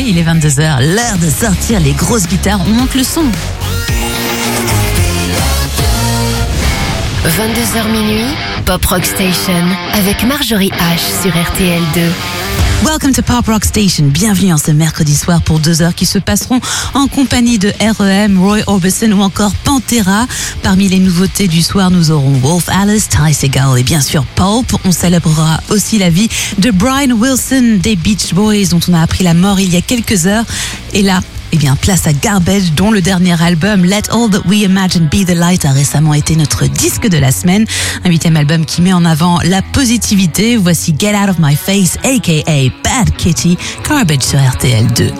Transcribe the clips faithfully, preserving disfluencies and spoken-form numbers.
il est vingt-deux heures, l'heure de sortir les grosses guitares, on monte le son. vingt-deux heures minuit, Pop Rock Station avec Marjorie H sur R T L deux. Welcome to Pop Rock Station. Bienvenue en ce mercredi soir pour deux heures qui se passeront en compagnie de R E M, Roy Orbison ou encore Pantera. Parmi les nouveautés du soir, nous aurons Wolf Alice, Ty Segall et bien sûr Pulp. On célébrera aussi la vie de Brian Wilson des Beach Boys dont on a appris la mort il y a quelques heures. Et là, eh bien, place à Garbage, dont le dernier album, Let All That We Imagine Be The Light, a récemment été notre disque de la semaine. Un huitième album qui met en avant la positivité. Voici Get Out of My Face, aka Bad Kitty, Garbage sur R T L deux.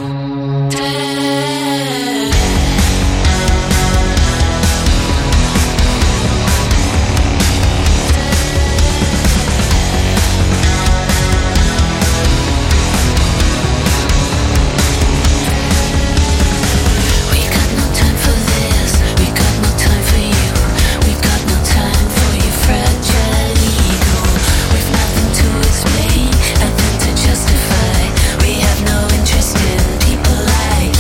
Justify. We have no interest in people like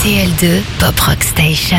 T L deux Pop Rock Station.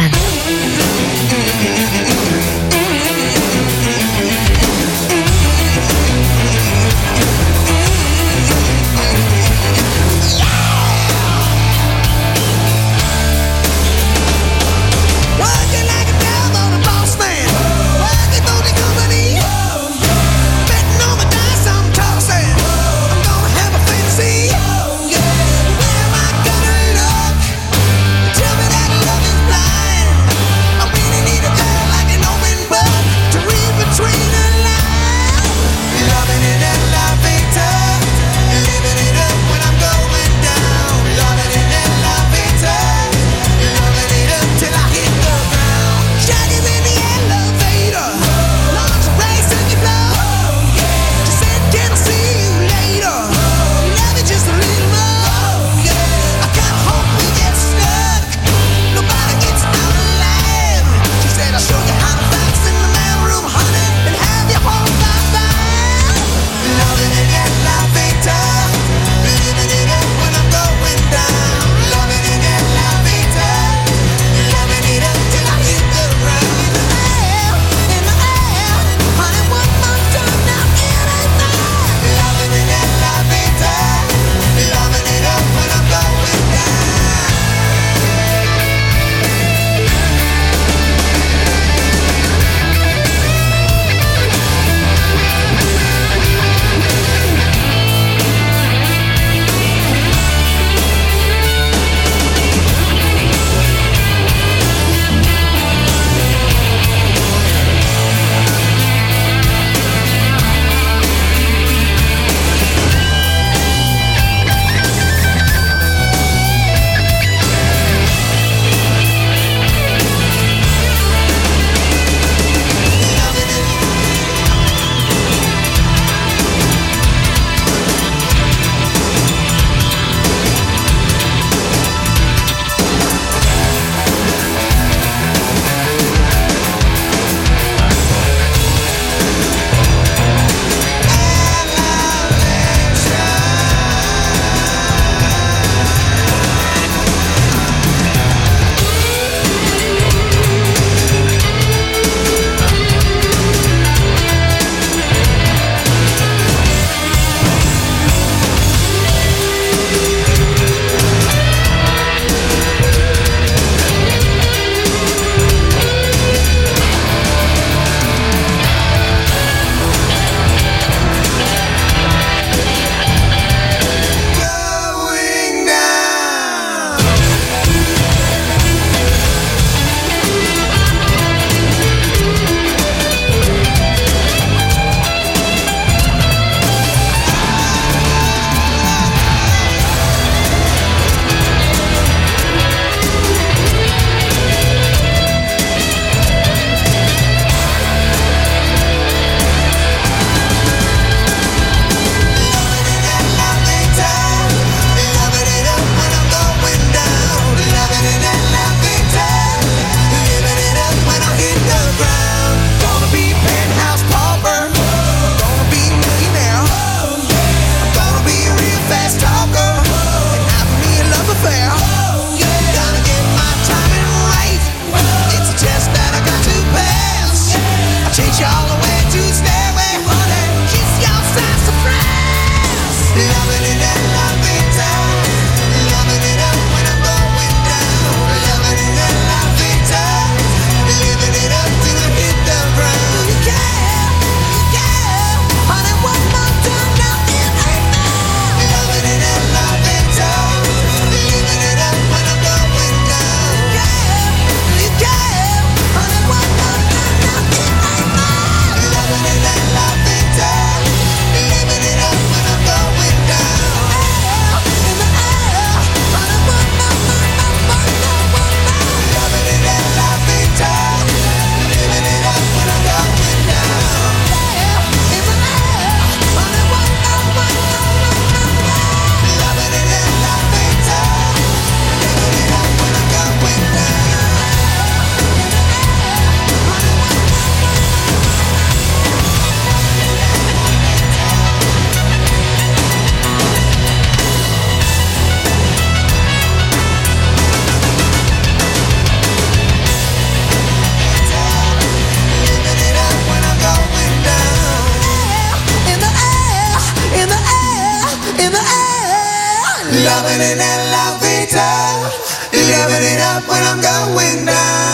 Loving an elevator, living it up when I'm going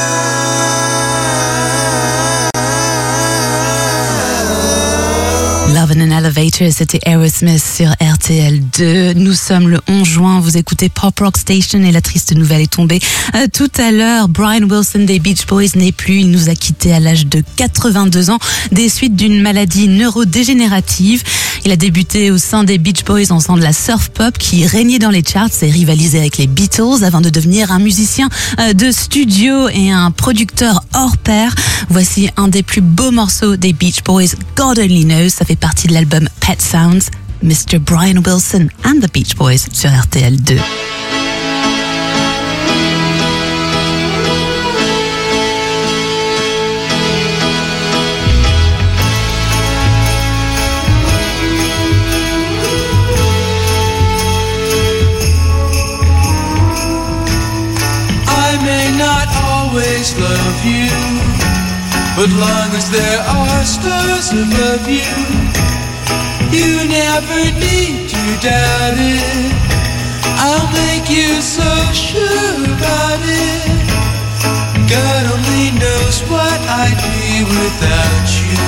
down. Love in an Elevator, c'était Aerosmith sur R T L deux. Nous sommes le onze juin, vous écoutez Pop Rock Station et la triste nouvelle est tombée euh, tout à l'heure. Brian Wilson des Beach Boys n'est plus, il nous a quittés à l'âge de quatre-vingt-deux ans des suites d'une maladie neurodégénérative. Il a débuté au sein des Beach Boys en faisant de la surf pop qui régnait dans les charts et rivalisait avec les Beatles avant de devenir un musicien euh, de studio et un producteur hors pair. Voici un des plus beaux morceaux des Beach Boys, God Only Knows, ça fait partie de l'album Pet Sounds, mister Brian Wilson and the Beach Boys sur R T L deux. I may not always love you, but long as there are stars above you, you never need to doubt it. I'll make you so sure about it. God only knows what I'd be without you.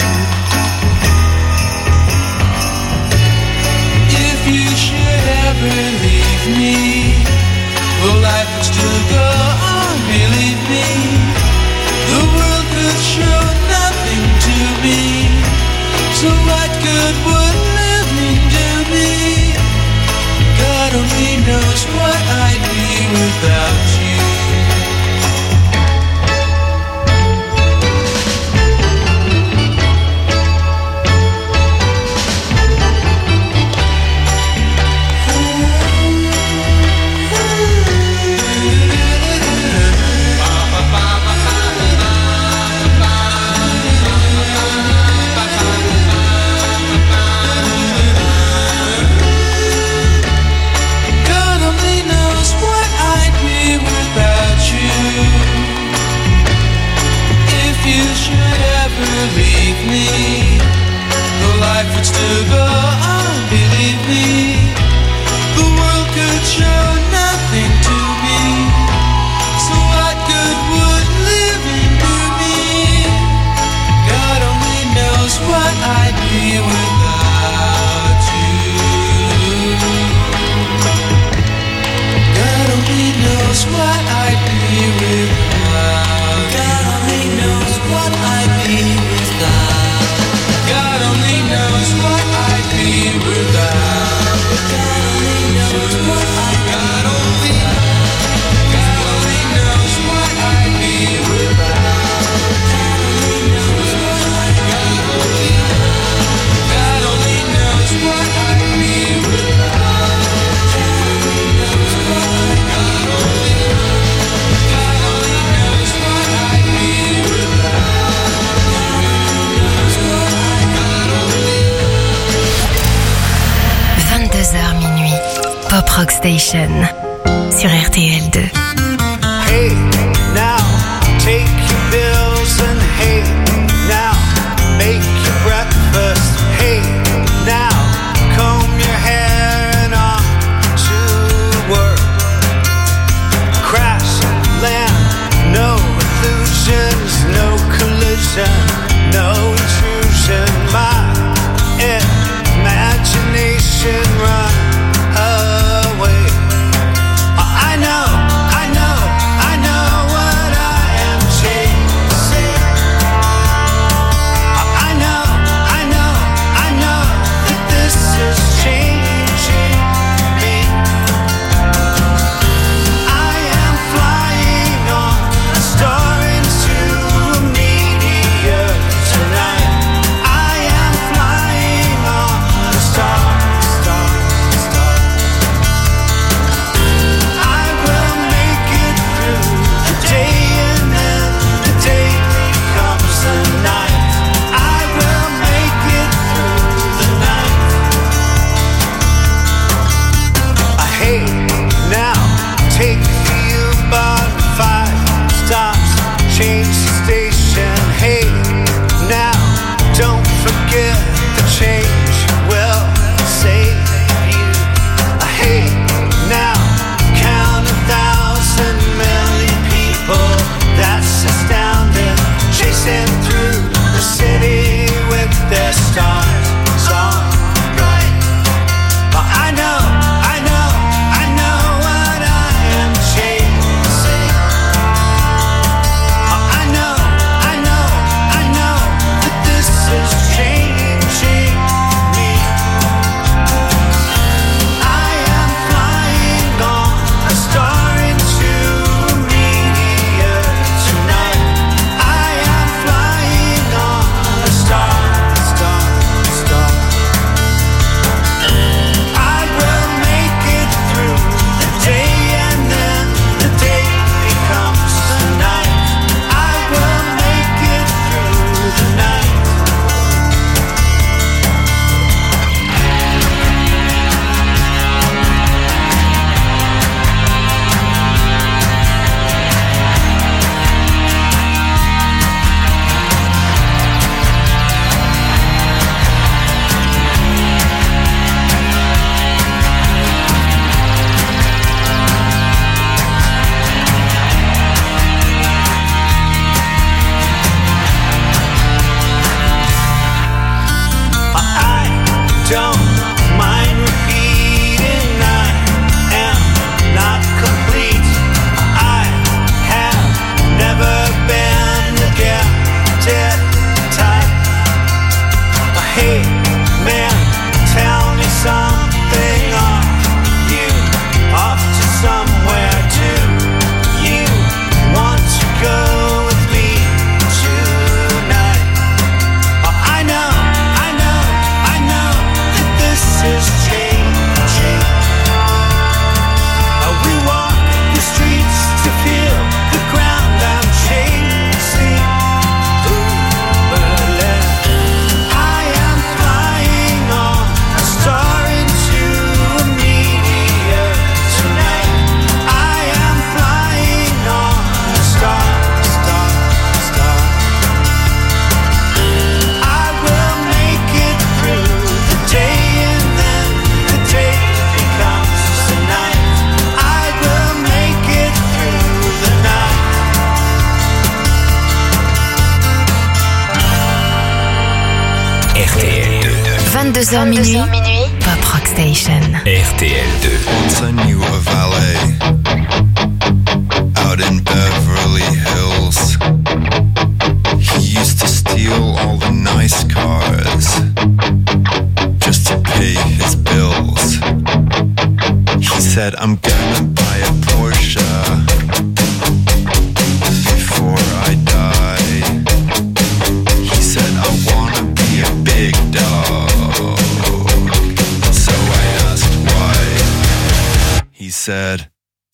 If you should ever leave me, well, life would still go on, believe me. The world could show nothing to me, so what good would living do me? God only knows what I'd be without you. Leave me, the life would still go on, believe me. The world could show nothing to me, so what good would living do me? God only knows what I'd be without you. God only knows what I'd be without. God only knows what I'd be without. God only knows what I'd be without. God only knows what I'd be God only knows what I'd be without. God only God only knows what I'd be without. God only God only knows what I'd be without. vingt-deux heures minuit, Pop Rock Station sur R T L deux. Hey, now, take your bills and hey, now, make your breakfast. Hey, now, comb your hair and on to work. Crash, land, no illusions, no collision, no intrusion. My imagination run away. I know, I know, I know what I am chasing. Hey man, tell me something. Are you off to somewhere? Do you want to go with me tonight? Oh, I know, I know, I know that this is changing. Oh, we walk the streets to feel the ground I'm chasing. Ooh, Berlin. I am flying on a star into a meteor tonight. I am flying on a star, star, star. I will make it through the day and then the day becomes the night. I will make it through the night. R T L deux. vingt-deux heures minuit, Pop Rock Station. R T L deux. Once I knew a valet out in Beverly Hills. He used to steal all the nice cars just to pay his bills. He said, I'm gonna buy a Porsche before I die. He said, I wanna be a big dog. So I asked why. He said,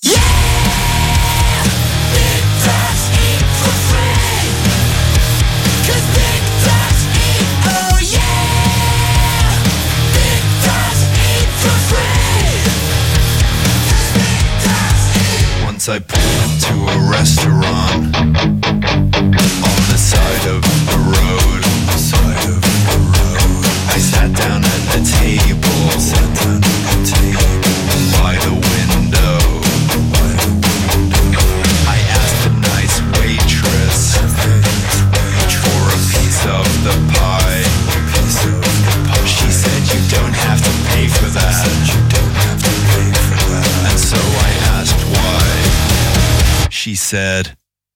once I pulled into a restaurant on the side of the road. Side of the road. I sat down at the table, sat down at the table by the window. By the window. I asked the nice waitress for a piece of the pie. Piece of the pie. She said you don't have to pay for that. You don't have to pay for that. And so I asked why. She said,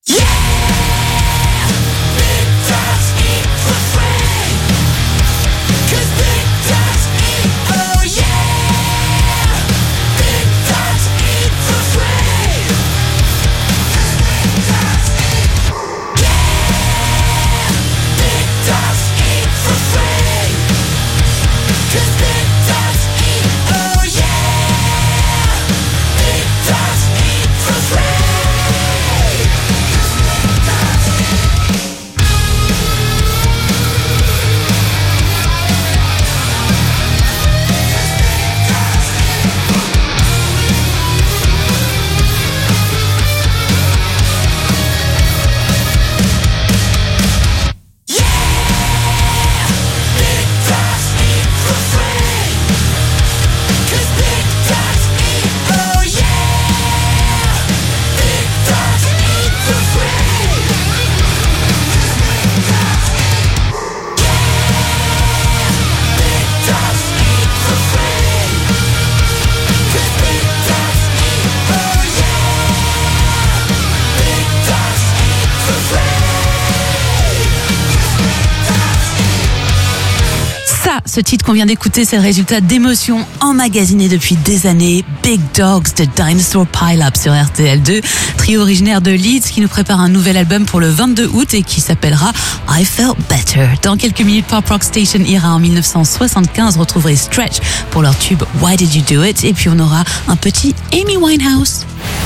Ce titre qu'on vient d'écouter, c'est le résultat d'émotions emmagasinées depuis des années. Big Dogs de Dinosaur Pile-Up sur R T L deux, trio originaire de Leeds qui nous prépare un nouvel album pour le vingt-deux août et qui s'appellera I Felt Better. Dans quelques minutes, Pop Rock Station ira en mille neuf cent soixante-quinze retrouver Stretch pour leur tube Why Did You Do It, et puis on aura un petit Amy Winehouse.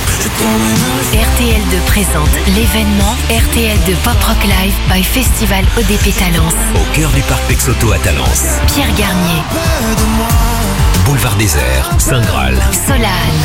R T L deux présente l'événement R T L deux Pop Rock Live by Festival O D P Talence. Au cœur du parc Pexoto à Talence. Pierre Garnier, Boulevard Désert, Saint-Graal, Solane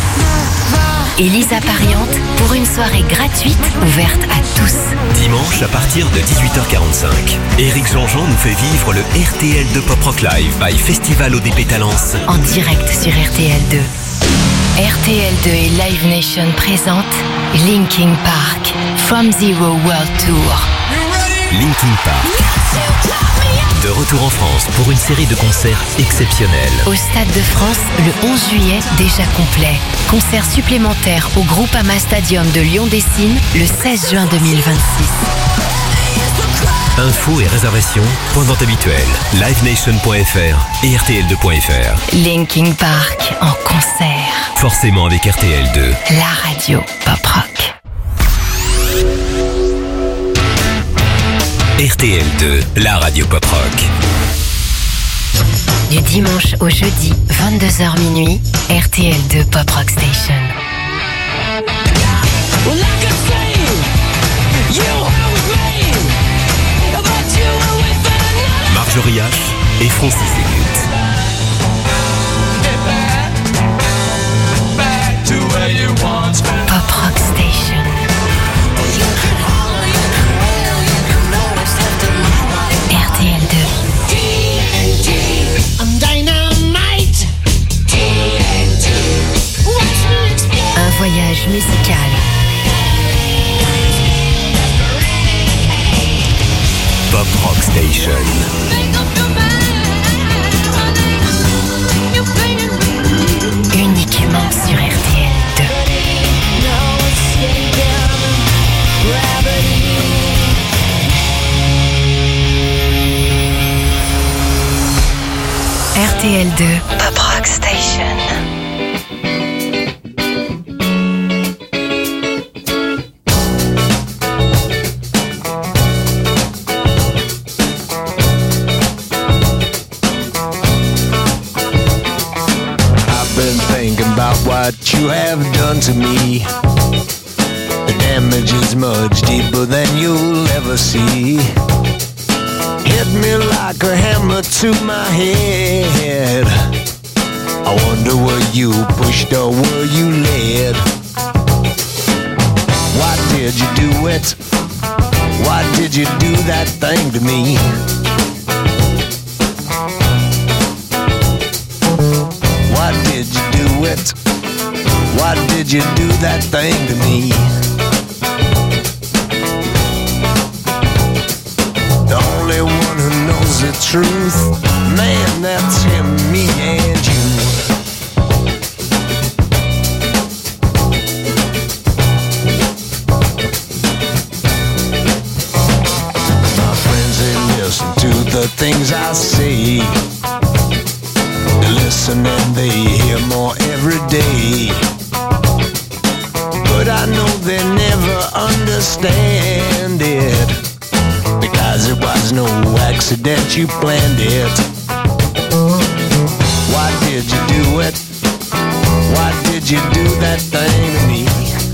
et Lisa Pariante pour une soirée gratuite ouverte à tous. Dimanche à partir de dix-huit heures quarante-cinq. Éric Jean-Jean nous fait vivre le R T L deux Pop Rock Live by Festival O D P Talence. En direct sur R T L deux. R T L deux et Live Nation présentent Linkin Park From Zero World Tour. Linkin Park. De retour en France pour une série de concerts exceptionnels. Au Stade de France, le onze juillet, déjà complet. Concert supplémentaire au Groupama Stadium de Lyon-Dessines le seize juin deux mille vingt-six. Infos et réservations, point de vente habituel, livenation point f r et r t l deux point f r. Linkin Park en concert. Forcément avec R T L deux. La radio pop rock. R T L deux, la radio pop rock. Du dimanche au jeudi, vingt-deux heures minuit, R T L deux Pop Rock Station. Marjorie H et Francis Égut. Pop Rock Station. R T L deux. Un voyage musical. Pop Rock Station. Uniquement sur R T L deux. R T L deux Pop Rock Station. What you have done to me, the damage is much deeper than you'll ever see. Hit me like a hammer to my head. I wonder were you pushed or were you led? Why did you do it? Why did you do that thing to me? Why did you do it? Why did you do that thing to me? The only one who knows the truth, man, that's him, me and you. My friends, they listen to the things I say. They listen and they hear more every day. But I know they never understand it, because it was no accident, you planned it. Why did you do it? Why did you do that thing to me?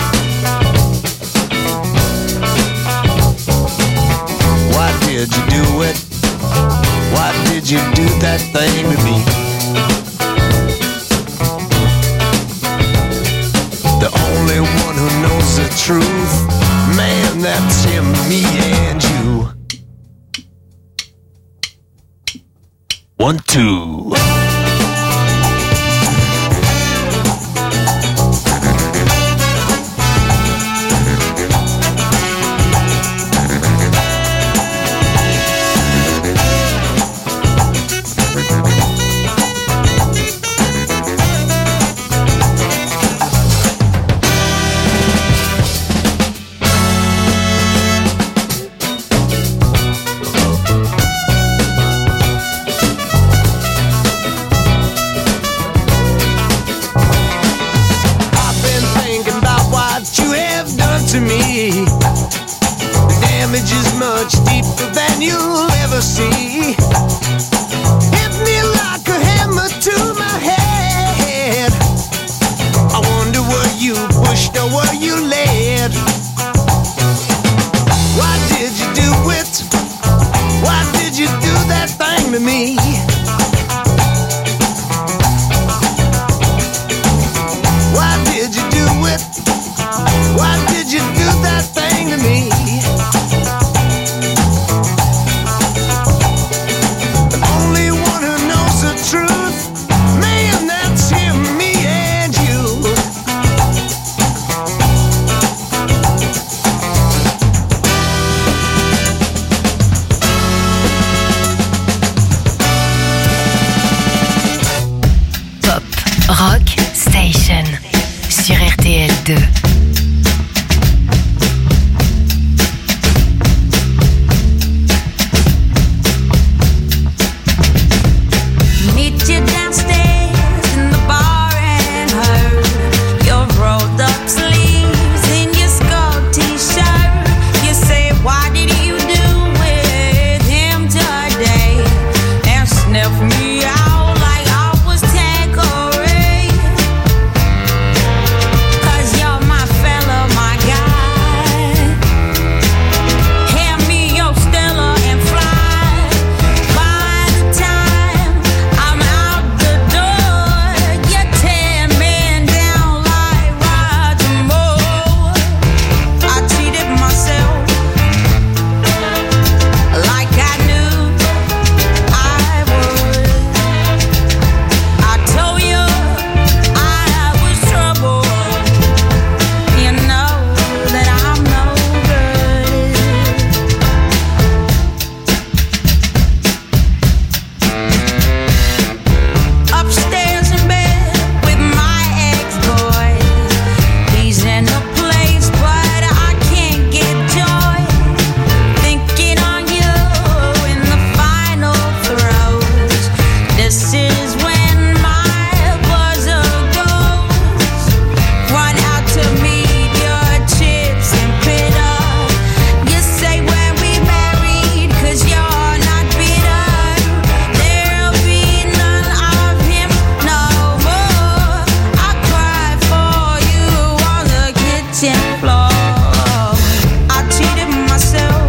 Why did you do it? Why did you do that thing to me? The only one who knows the truth, man, that's him, me and you. One, two. Rock Station sur R T L deux. Meet you downstairs in the bar and heard your rolled up sleeves in your skull t-shirt. You say, what did you do with him today? And sniff me out like I was Tanqueray. 'Cause you're my fella, my guy. Hand me your Stella and fly. By the time I'm out the door, you're ten men down like Roger Moore. I cheated myself like I knew I would. I told you I was trouble. You know that I'm no good. Upstairs in bed with my ex-boy. He's in a place, but I can't get joy. Thinking on you in the final throes. This is when my buzzer goes. Run out to meet your chips and pit up. You say when we married, 'cause you're not bitter. There'll be none of him no more. I cried for you on the kitchen floor. I cheated myself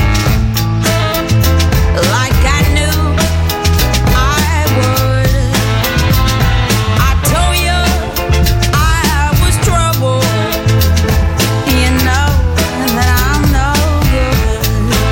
like I knew I would. I told you I was trouble. You know that I'm no good.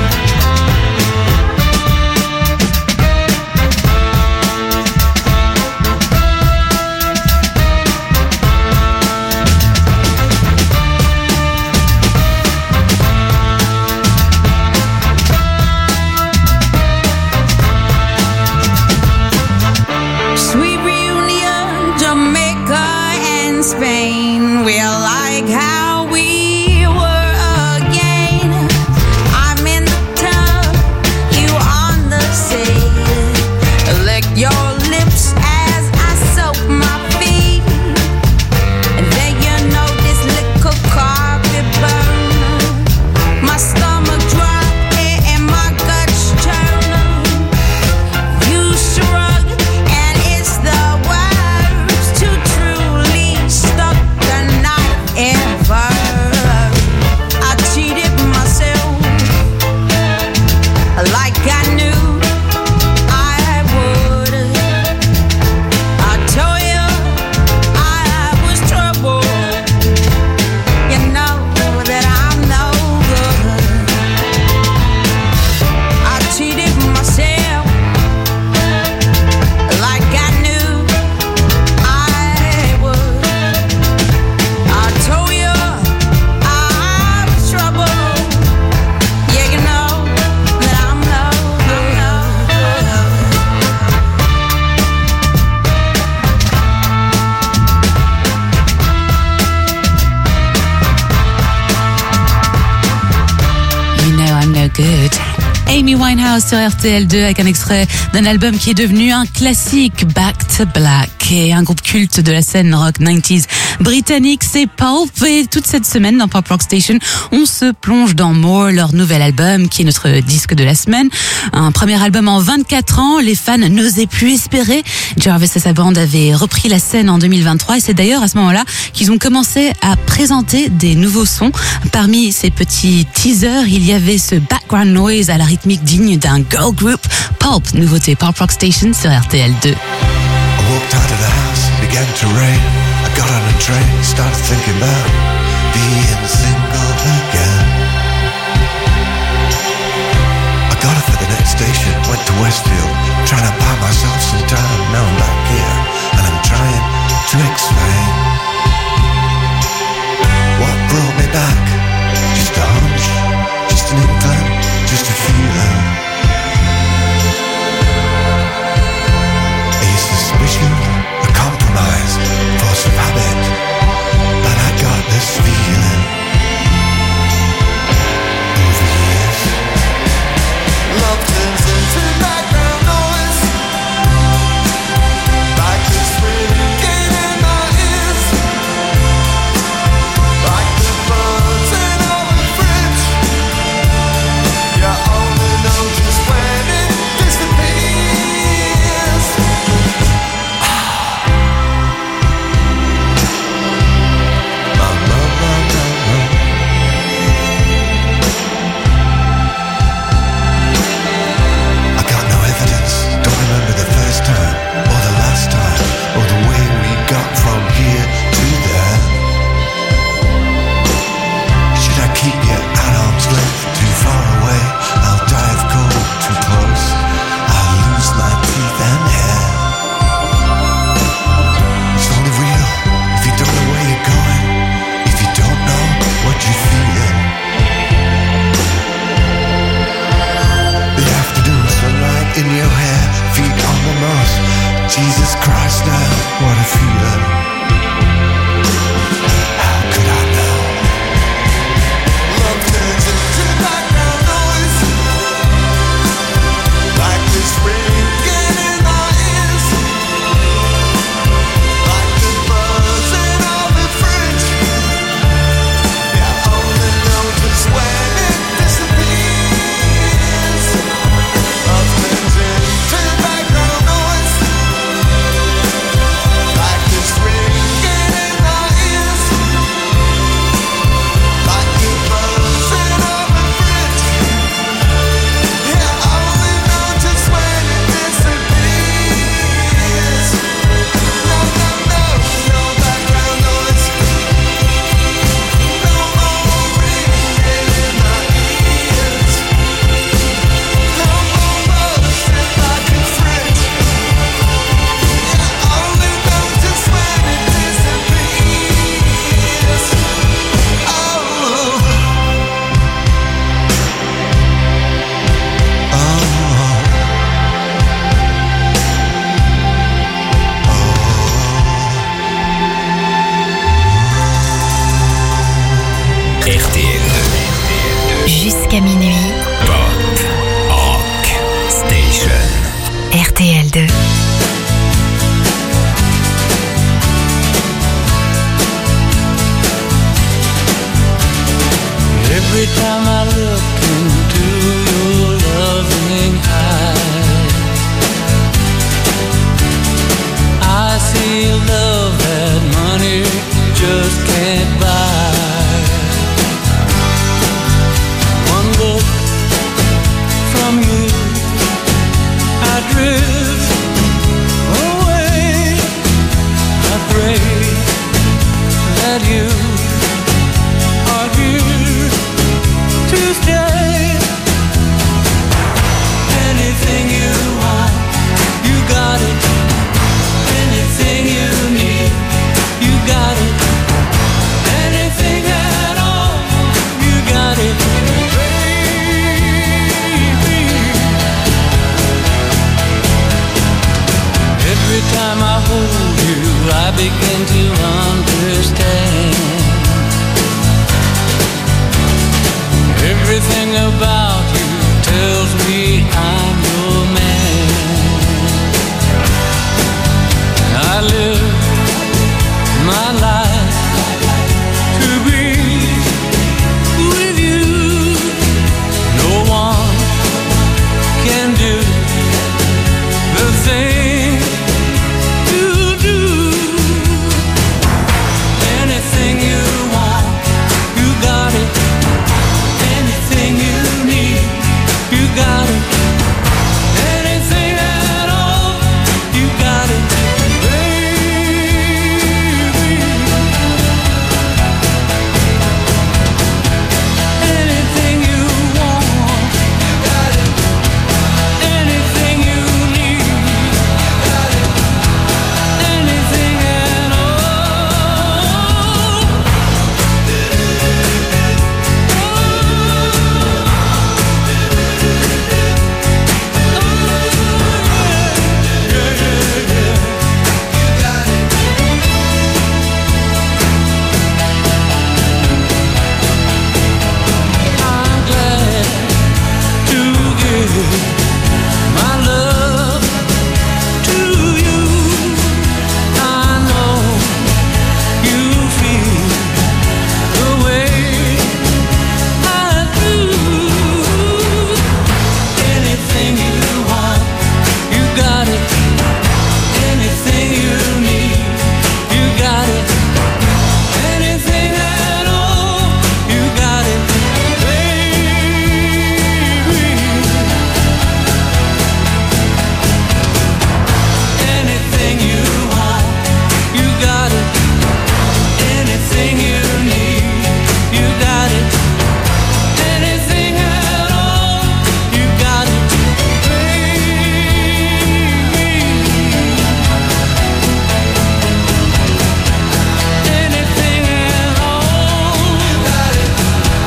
Sweet reunion, Jamaica and Spain. We're like how we were again. I'm in the tub, you on the sea. Lick your lips as I soak my feet. And then you know this little carpet burn. My stomach drop and my guts churn. You shrug and it's the worst to truly stuck the knife ever. I cheated myself like I knew I would. I told you I was trouble. You know that I'm no good. I cheated myself like I knew I would. I told you I was trouble. Yeah, you know that I'm no good. You know I'm no good. Amy Winehouse sur R T L deux avec un extrait d'un album qui est devenu un classique, Back to Black, et un groupe culte de la scène rock quatre-vingt-dix britannique, c'est Pulp. Et toute cette semaine dans Pop Rock Station, on se plonge dans More, leur nouvel album qui est notre disque de la semaine. Un premier album en vingt-quatre ans, les fans n'osaient plus espérer. Jarvis et sa bande avaient repris la scène en deux mille vingt-trois et c'est d'ailleurs à ce moment-là qu'ils ont commencé à présenter des nouveaux sons. Parmi ces petits teasers, il y avait ce background noise à la rythmique digne d'un girl group. Pulp, nouveauté Pop Rock Station sur R T L deux. I walked out of the house, it began to rain. I got on a train, started thinking about being single again. I got off at the next station, went to Westfield, trying to buy myself some time. Now I'm back here, and I'm trying to explain what brought me back. Just a hunch, just an inkling, just a feeling. A suspicion, a compromise. me love that money just can't buy. One look from you, I drift away. I pray that you are here to stay. Anything you want, you got it. Anything you need, you got it. Anything at all, you got it, baby. Every time I hold you, I begin to understand. Everything about you tells me I'm your man. I live my life to be with you. No one can do the thing you do. Anything you want, you got it. Anything you need, you got it. Anything at all, you got it, baby. Anything you want, you got it. Anything you need, you got it. Anything at all. I'm glad to give my love to you. I know you feel the way I do. Anything you want, you got it. Anything you need, you got it. Anything at all, you got it, baby. Anything you want, you got it. Anything you need, you got it. Anything at all, you got it, baby. Anything at all, you got it,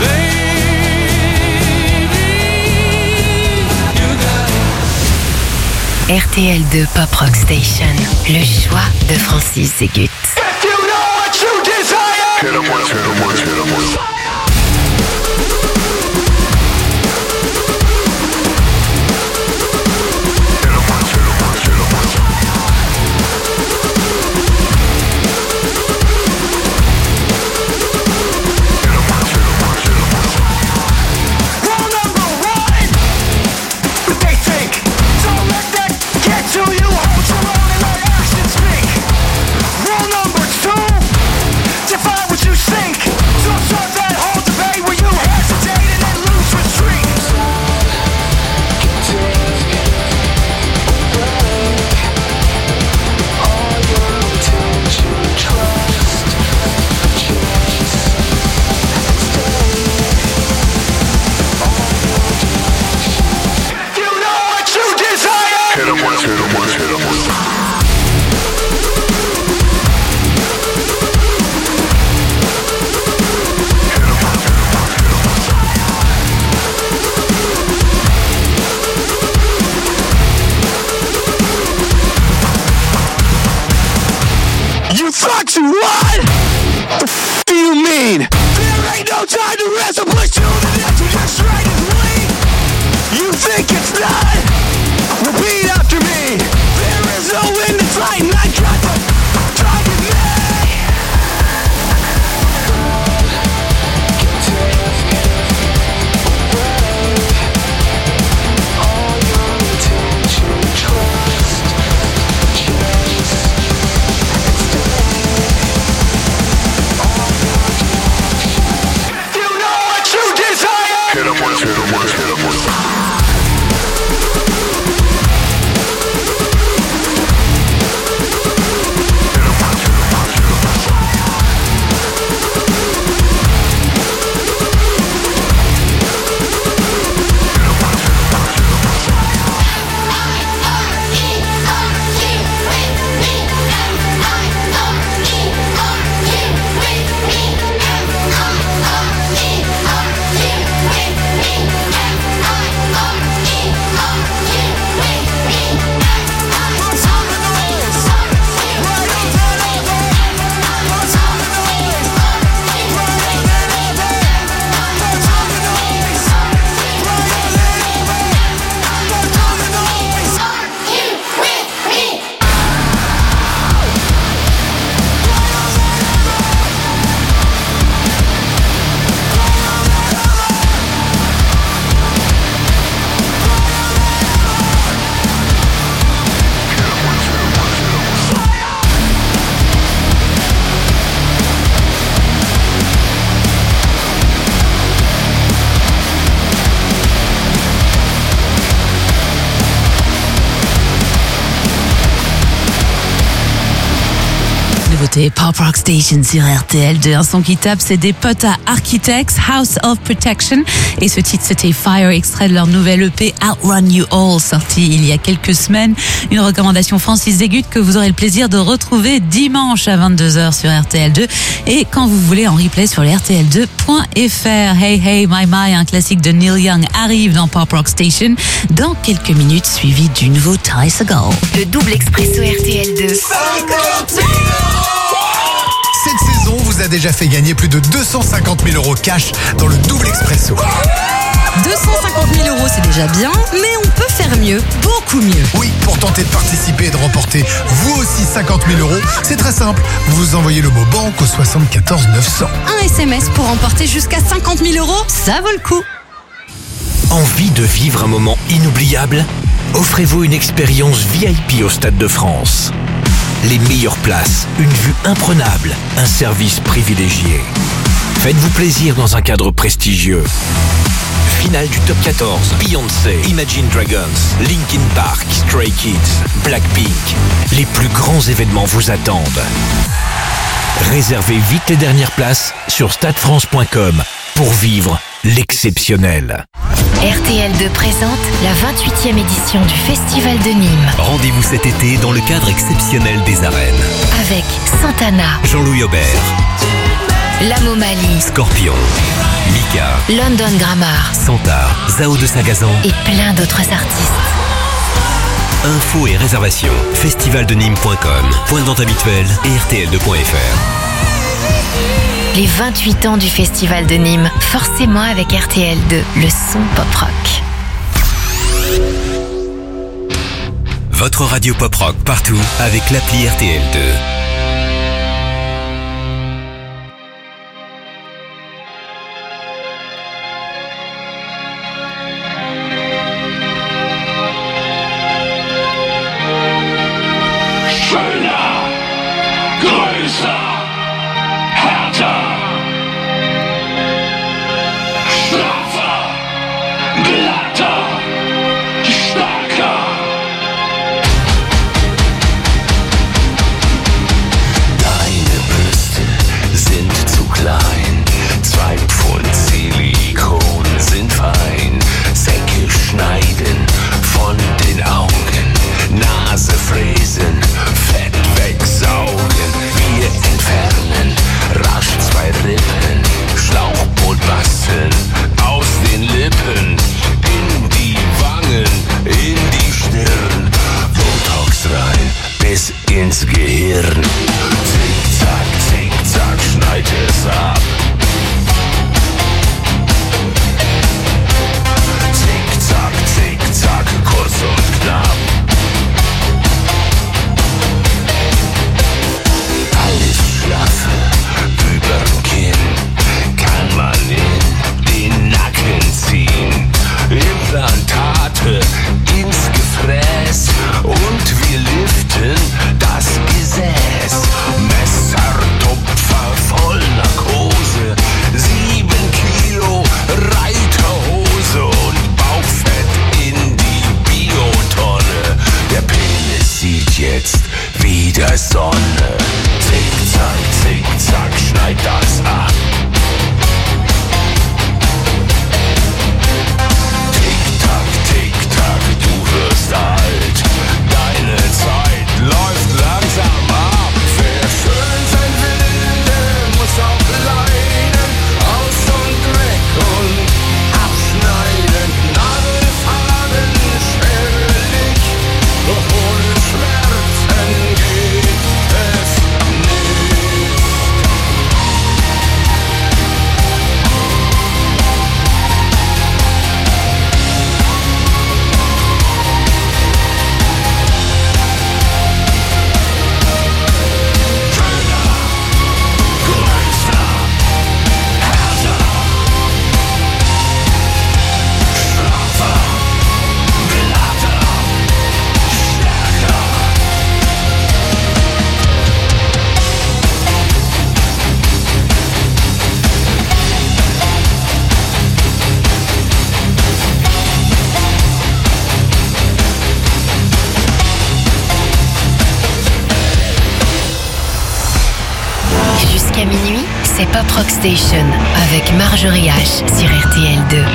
baby. You got it. R T L deux Pop Rock Station, le choix de Francis Zégut. If you know what you desire, hit 'em once, hit 'em once, hit 'em once. Rule number one, what they think. Don't let that get to you. Hold your own and let actions speak. Rule number two, define what you think. Don't start that whole debate where you hesitate and then lose retreat. You know what you desire. Hit 'em once, hit 'em once, hit 'em once. You thought you what? The f do you mean? There ain't no time to rest. I'll push you to the edge. You just right as lead. You think it's not? Repeat after me. There is no end to fight, and I got the time with me. All your attention, trust, chase. nouveauté Pop Rock Station sur R T L deux. Un son qui tape, c'est des potes à Architects, House of Protection. Et ce titre, c'était Fire, extrait de leur nouvelle E P Outrun You All, sorti il y a quelques semaines. Une recommandation Francis Zégut que vous aurez le plaisir de retrouver dimanche à vingt-deux heures sur R T L deux. Et quand vous voulez en replay sur le R T L deux point F R. Hey Hey My My, un classique de Neil Young, arrive dans Pop Rock Station dans quelques minutes, suivi du nouveau Ty Segall. Le double expresso R T L deux. Cette saison vous a déjà fait gagner plus de deux cent cinquante mille euros cash dans le double expresso. deux cent cinquante mille euros, c'est déjà bien, mais on peut faire mieux, beaucoup mieux. Oui, pour tenter de participer et de remporter vous aussi cinquante mille euros, c'est très simple. Vous envoyez le mot banque au soixante-quatorze neuf cents. Un S M S pour remporter jusqu'à cinquante mille euros, ça vaut le coup. Envie de vivre un moment inoubliable? Offrez-vous une expérience V I P au Stade de France. Les meilleures places, une vue imprenable, un service privilégié. Faites-vous plaisir dans un cadre prestigieux. Finale du Top quatorze, Beyoncé, Imagine Dragons, Linkin Park, Stray Kids, Blackpink. Les plus grands événements vous attendent. Réservez vite les dernières places sur stade france point com pour vivre l'exceptionnel. R T L deux présente la vingt-huitième édition du Festival de Nîmes. Rendez-vous cet été dans le cadre exceptionnel des arènes. Avec Santana, Jean-Louis Aubert, Lamo Mali, Scorpion, Mika, London Grammar Santa, Zao de Sagazan et plein d'autres artistes. Infos et réservations, festivaldenîmes point com, point de vente habituel et R T L deux point F R. Les vingt-huit ans du Festival de Nîmes, forcément avec R T L deux, le son pop-rock. Votre radio pop-rock partout avec l'appli R T L deux. jusqu'à minuit, c'est Pop Rock Station avec Marjorie H sur R T L deux.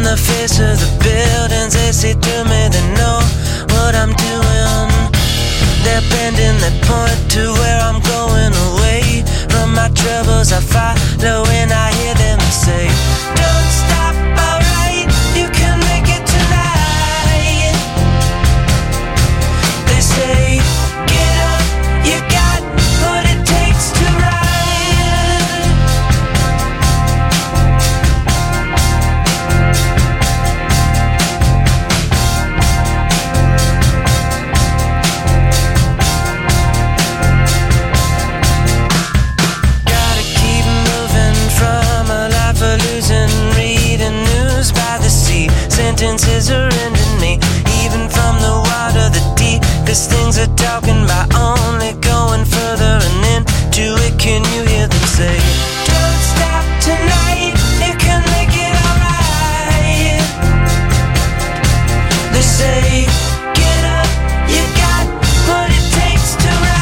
on the face of the buildings. They see through me, they know what I'm doing. They're bending, they point to where I'm going away from my troubles. I follow when I hear them say, don't stop, alright, you can make it tonight. They say, get up, you got what it takes to ride. Gotta keep moving from a life of losing, reading news by the sea. Sentences are ending me, even from the water, the deepest things are talking about only going further and into it. Can you hear them say, don't stop tonight, you can make it alright. They say, get up, you got what it takes to ride.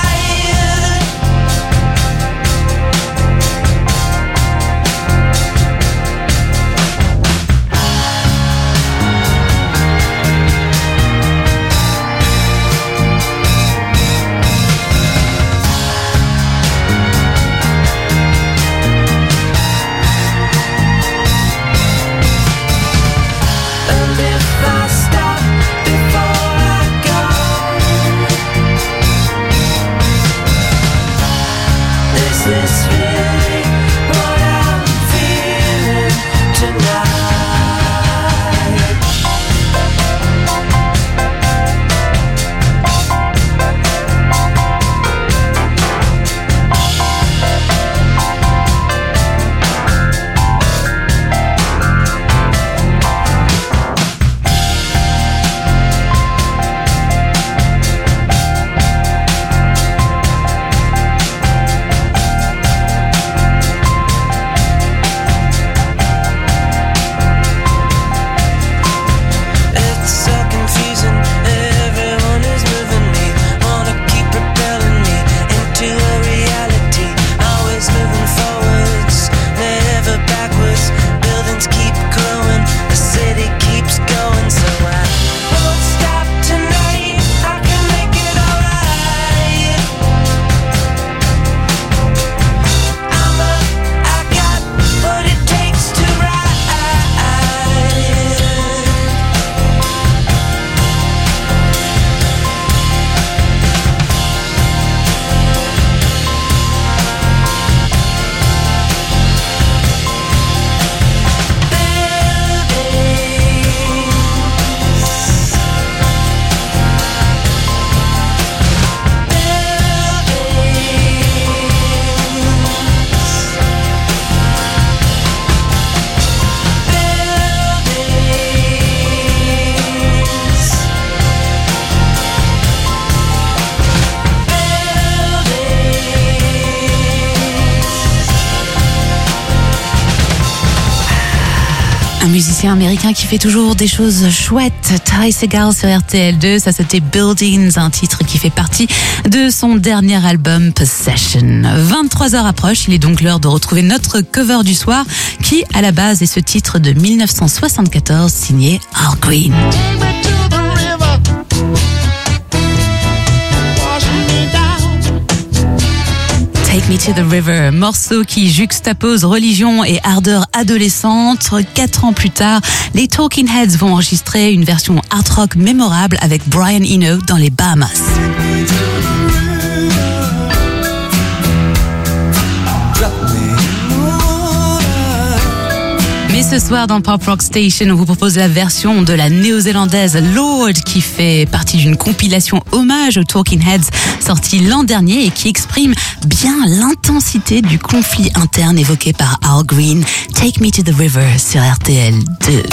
And if I stop before I go, is this really what I'm feeling tonight? It's so confusing, everyone is moving me, wanna keep propelling me into a reality. Always moving forwards, never backwards. Buildings keep growing, the city keeps going. So I won't stop tonight, I can make it alright. I'm up, I got what it takes to ride. Un musicien américain qui fait toujours des choses chouettes. Ty Segall sur R T L deux, ça c'était Buildings, un titre qui fait partie de son dernier album Possession. vingt-trois heures approchent, il est donc l'heure de retrouver notre cover du soir qui à la base est ce titre de mille neuf cent soixante-quatorze signé Al Green. Take Me to the River, morceau qui juxtapose religion et ardeur adolescente. Quatre ans plus tard, les Talking Heads vont enregistrer une version art rock mémorable avec Brian Eno dans les Bahamas. Mais ce soir dans Pop Rock Station, on vous propose la version de la néo-zélandaise Lorde qui fait partie d'une compilation hommage aux Talking Heads sortie l'an dernier et qui exprime bien l'intensité du conflit interne évoqué par Al Green. Take Me to the River sur R T L deux.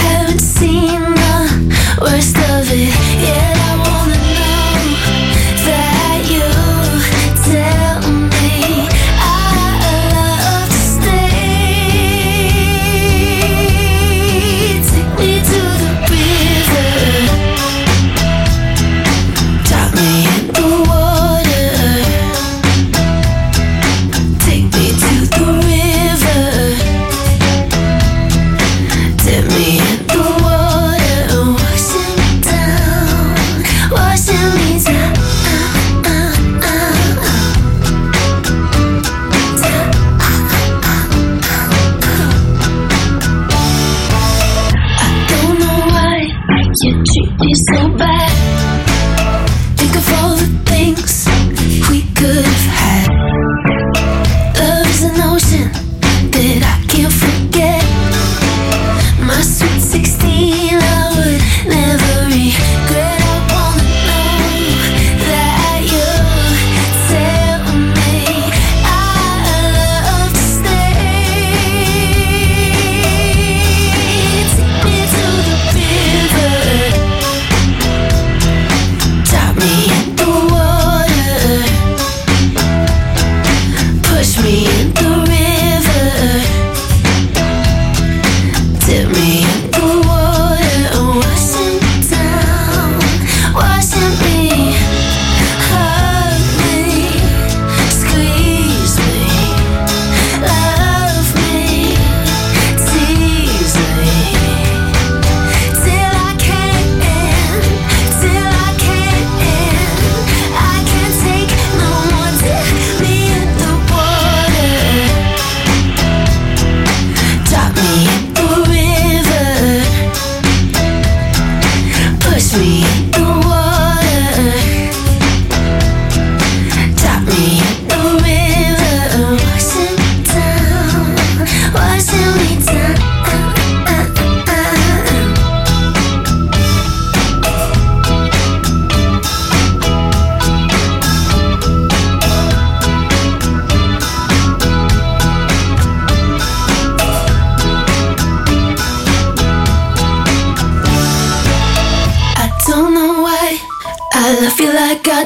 Worst of it, yeah, I wanna know.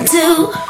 do.